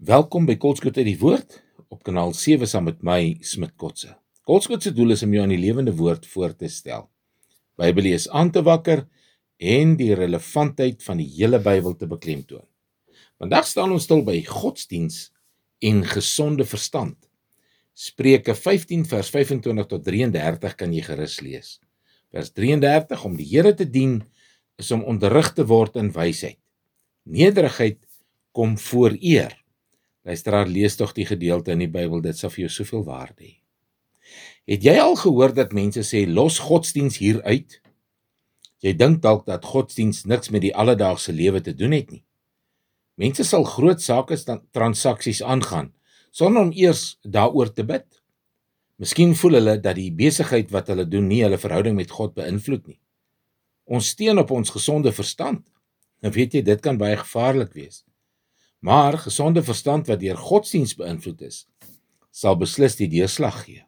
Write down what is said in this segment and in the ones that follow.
Welkom by Kolskut uit die Woord, op kanaal 7 saam met my, Smit Kotse. Kolskut se doel is om jou aan die lewende woord voor te stel, Bybellees aan te wakker en die relevantheid van die hele Bybel te beklemtoon. Vandag staan ons stil by godsdiens en gesonde verstand. Spreuke 15 vers 25 tot 33 kan jy gerus lees. Vers 33, om die Here te dien, is om onderrig te word in wysheid. Nederigheid kom voor eer. Luisteraar, lees tog die gedeelte in die Bybel, dit sal vir jou soveel waarde hê. Het jy al gehoor dat mense sê, los godsdiens hier uit? Jy dink dalk dat godsdiens niks met die alledaagse lewe te doen het nie. Mense sal groot sake transaksies aangaan, sonder om eers daaroor te bid. Miskien voel hulle dat die besigheid wat hulle doen nie hulle verhouding met God beïnvloed nie. Ons steun op ons gesonde verstand. En weet jy, dit kan baie gevaarlik wees. Maar gesonde verstand wat deur godsdiens beïnvloed is, sal beslis die deurslag gee.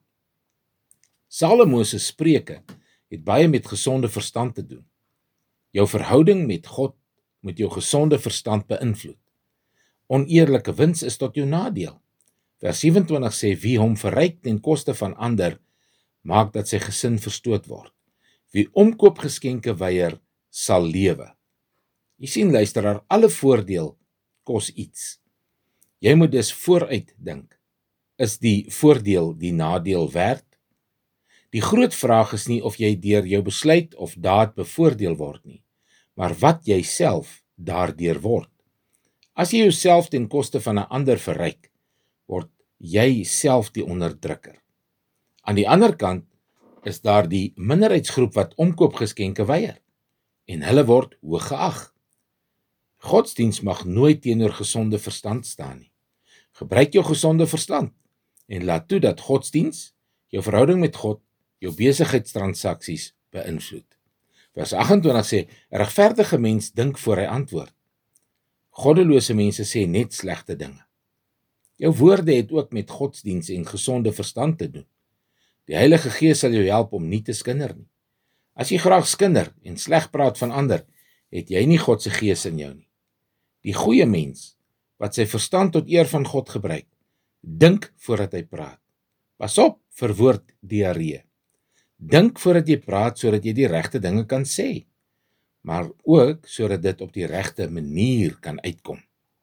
Salomo se Spreuke het baie met gesonde verstand te doen. Jou verhouding met God moet jou gesonde verstand beïnvloed. Oneerlike wins is tot jou nadeel. Vers 27 sê, wie hom verryk ten koste van ander, maak dat sy gesin verstoot word. Wie omkoopgeskenke weier, sal lewe. Jy sien, luisteraar, alle voordeel kos iets. Jy moet dus vooruit dink. Is die voordeel die nadeel werd? Die groot vraag is nie of jy deur jou besluit of daad bevoordeel word nie, maar wat jy self daardeur word. As jy jouself ten koste van 'n ander verryk, word jy self die onderdrukker. Aan die ander kant is daar die minderheidsgroep wat omkoopgeskenke weier, en hulle word hoog geag. Godsdiens mag nooit teenoor gesonde verstand staan nie. Gebruik jou gesonde verstand en laat toe dat godsdiens jou verhouding met God, jou besigheidstransaksies beïnvloed. Vers 28 sê, 'n regverdige mens dink voor hy antwoord. Goddelose mense sê net slegte dinge. Jou woorde het ook met godsdiens en gesonde verstand te doen. Die Heilige Gees sal jou help om nie te skinder nie. As jy graag skinder en sleg praat van ander, het jy nie God se Gees in jou nie. Die goeie mens, wat sy verstand tot eer van God gebruik, dink voordat hy praat. Pas op vir woorddiarree. Dink voordat jy praat, sodat jy die regte dinge kan sê, maar ook sodat dit op die regte manier kan uitkom.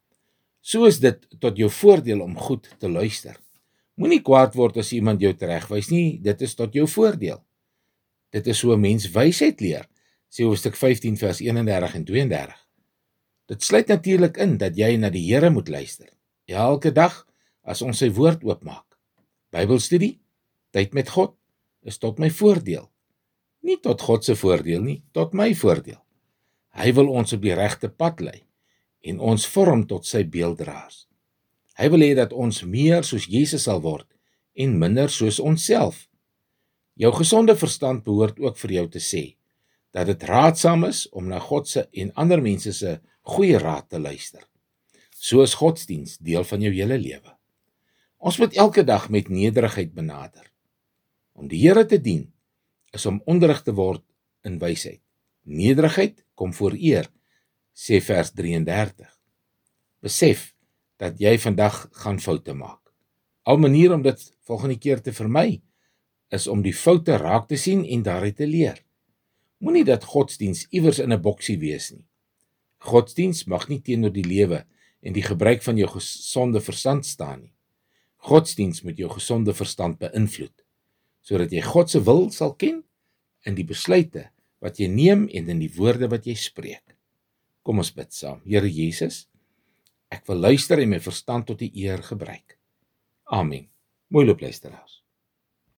So is dit tot jou voordeel om goed te luister. Moenie kwaad word as iemand jou teregwys nie, dit is tot jou voordeel. Dit is so 'n mens wysheid leer, sê hoofstuk 15 vers 31 en 32. Dit sluit natuurlik in dat jy na die Here moet luister, elke dag as ons sy woord oopmaak. Bybelstudie, tyd met God, is tot my voordeel. Nie tot God se voordeel nie, tot my voordeel. Hy wil ons op die regte pad lei en ons vorm tot sy beelddraers. Hy wil hê dat ons meer soos Jesus sal word en minder soos onsself. Jou gesonde verstand behoort ook vir jou te sê dat dit raadsaam is om na God se en ander mense se goeie raad te luister. So is godsdiens deel van jou hele lewe. Ons moet elke dag met nederigheid benader. Om die Here te dien is om onderrig te word in wysheid. Nederigheid kom voor eer, sê vers 33. Besef dat jy vandag gaan foute maak. Al manier om dit volgende keer te vermy, is om die foute raak te sien en daaruit te leer. Moenie dat godsdiens iewers in 'n boksie wees nie. Godsdiens mag nie teenoor die lewe en die gebruik van jou gesonde verstand staan nie. Godsdiens moet jou gesonde verstand beïnvloed, sodat jy God se wil sal ken in die besluite wat jy neem en in die woorde wat jy spreek. Kom ons bid saam. Here Jesus, ek wil luister en my verstand tot U eer gebruik. Amen. Mooi loop luisteraars.